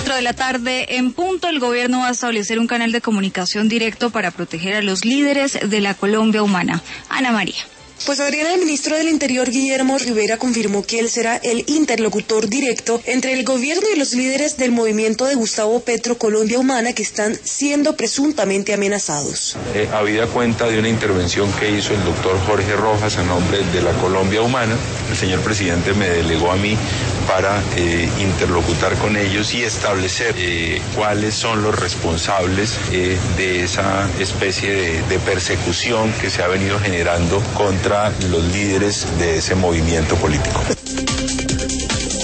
4 de la tarde en punto, el gobierno va a establecer un canal de comunicación directo para proteger a los líderes de la Colombia Humana. Ana María. Pues Adriana, el ministro del Interior, Guillermo Rivera, confirmó que él será el interlocutor directo entre el gobierno y los líderes del movimiento de Gustavo Petro Colombia Humana que están siendo presuntamente amenazados. Habida cuenta de una intervención que hizo el doctor Jorge Rojas a nombre de la Colombia Humana, el señor presidente me delegó a mí para interlocutar con ellos y establecer cuáles son los responsables de esa especie de persecución que se ha venido generando contra los líderes de ese movimiento político.